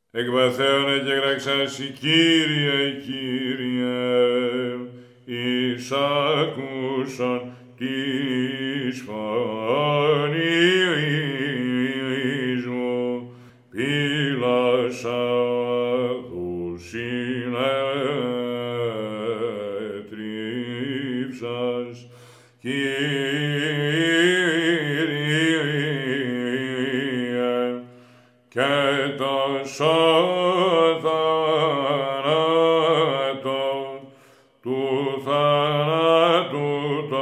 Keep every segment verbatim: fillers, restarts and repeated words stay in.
εκβαθέωνε και γραξάσι, Κύριε, Κύριε, εις άκουσον της φωνής μου, πήλασα τους συνέτριψας, Κύριε, και το θάνατο του θανάτου το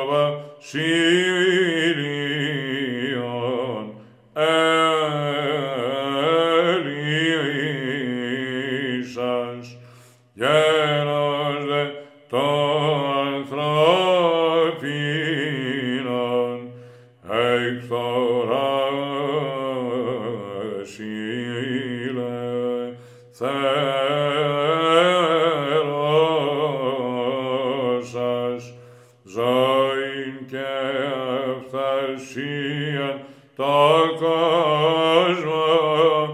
βασίλειον ελύσας, γένος δε των ανθρώπινων εκθοράς ελευθέρωσας, ζωήν και αυθαρσίαν το κόσμο